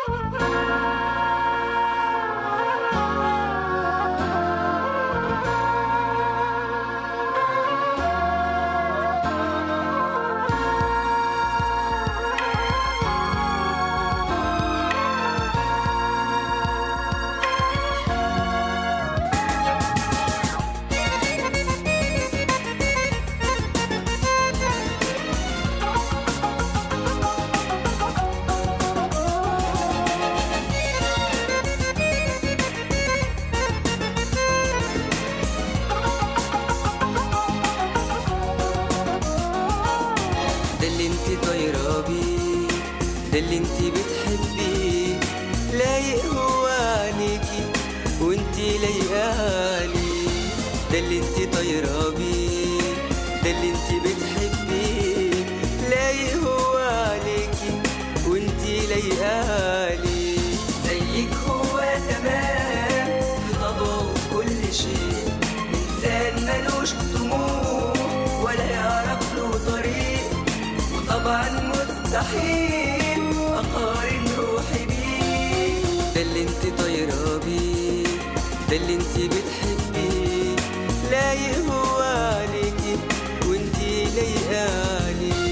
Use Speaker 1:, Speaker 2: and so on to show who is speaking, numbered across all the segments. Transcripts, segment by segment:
Speaker 1: ده اللي انت طايرة بيه، ده اللي انت بتحبيه، لايق هو عليكي وانتي لايقالي. ده اللي انت طايرة بيه، ده اللي انت بتحبيه، لايق هو عليكي وانتي لايقالي. زيك هو تمام في طبعه كل شيء، انسان ملوش طموح ولا يعرف له طريق، طبعا مستحيل اقارن روحي بيه. ده اللي انت طايرة بيه، ده اللي انت بتحبيه، لايق هو عليكي وانتي لايقالي.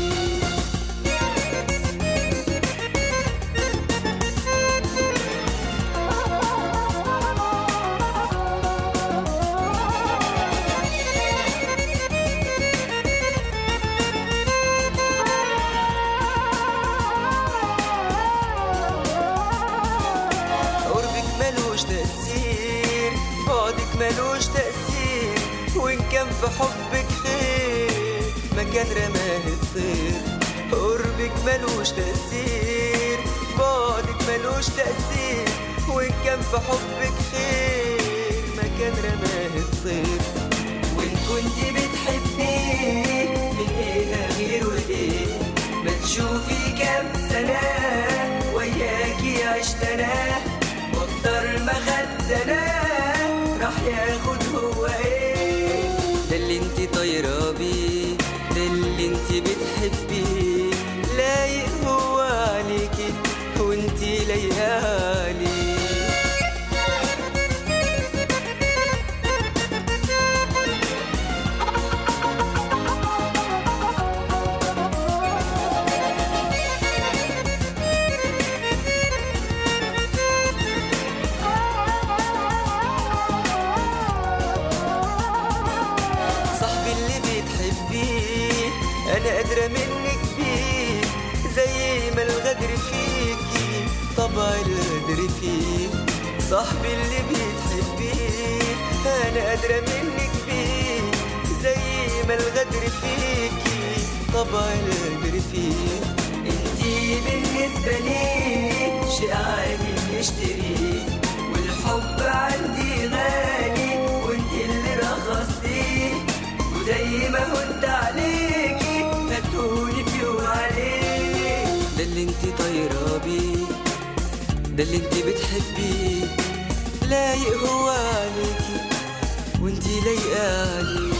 Speaker 1: ملوش تأثير، بعدك ملوش تأثير، وإن كان في حبك خير مكان رماه الطير. قربك ملوش تأثير، بعدك ملوش تأثير، وإن كان في حبك خير مكان رماه الطير. وإن كنت بتحبيه من إيه غير وإيه، ما تشوفي كام سنة وياكي عشت أنا، واكتر ما خدنا راح ياخد هو ايه. ده اللي انت طايرة بيه، ده اللي انت بتحبيه، لايق هو عليكي وانتي لايقالي. أنا قادرة منك بيه، زي ما الغدر فيكي طبع الغدر فيه. صاحبي اللي بتحبيه أنا قادرة منك بيه، زي ما الغدر فيكي طبع الغدر فيه. انتي بالنسبة لي شيء عادي نشتريه، والحب عندي غالي وانتي اللي رخصتيه، وزي ما هنت عليكي هتقولي فيه عليه. ده اللي انت طايرة بيه، ده اللي انت بتحبيه، لايق هو عليكي وانتي لايقالي.